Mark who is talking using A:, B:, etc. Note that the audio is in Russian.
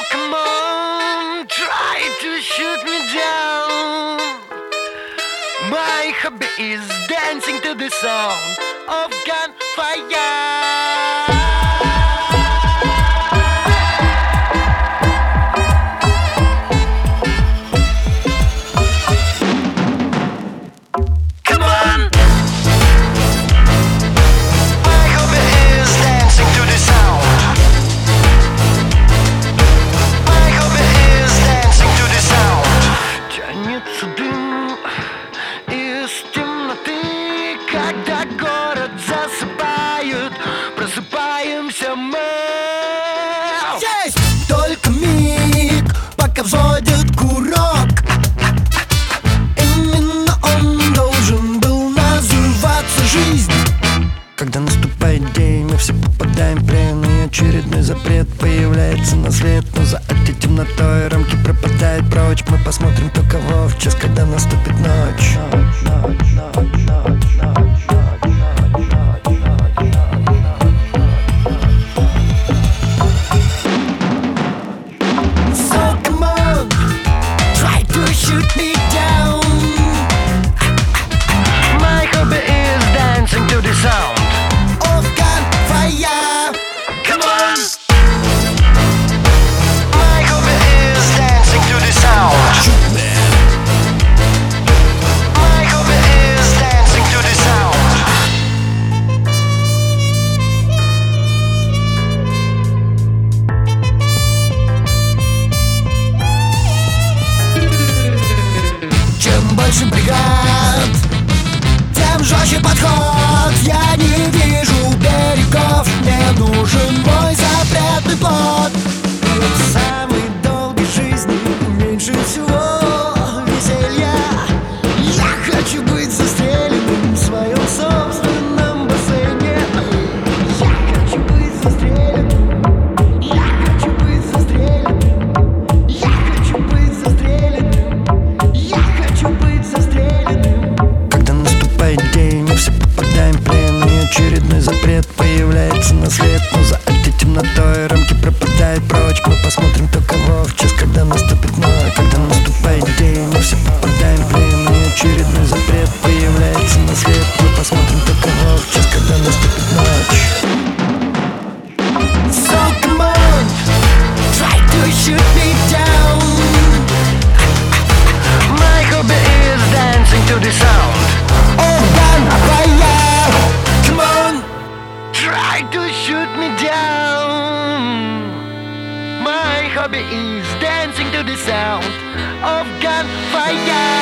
A: come on, try to shoot me down. My hobby is dancing to the sound of gunfire. Когда город засыпает, просыпаемся мы.
B: Есть только миг, пока взводит курок. Именно он должен был называться жизнь. Когда наступает день, мы все попадаем в плен, и очередной запрет появляется на свет. Но за этой темнотой рамки пропадают прочь. Мы посмотрим только в час, когда наступит ночь. Shoot me down.
A: My hobby is dancing to the sound
B: of gunfire.
A: Come on. My hobby is dancing to the sound.
B: Shoot me.
A: My hobby is dancing to the sound.
B: Чем больше бригад, тем жестче подход. Я не вижу берегов, мне нужен мой запретный плод. В самой долгой жизни меньше всего веселья. Я хочу быть застреленным в своем собственном бассейне. Я хочу быть застреленным. Я хочу быть застреленным. Я хочу быть застреленным. Я хочу быть застреленным. Когда наступает день, мы все попадаем в плен, и очередной запрет появляется на свет. Но за этой темнотой рамки пропадают прочь. Мы посмотрим только в час, когда наступит ночь. Когда наступает день, мы все попадаем в плен, и очередной запрет появляется на свет. Мы посмотрим только в час, когда наступит ночь. So come on, try to shoot me down.
A: My hobby is dancing to the sound
B: of gunfire. Come on,
A: try to shoot me down. My hobby is dancing to the sound of gunfire.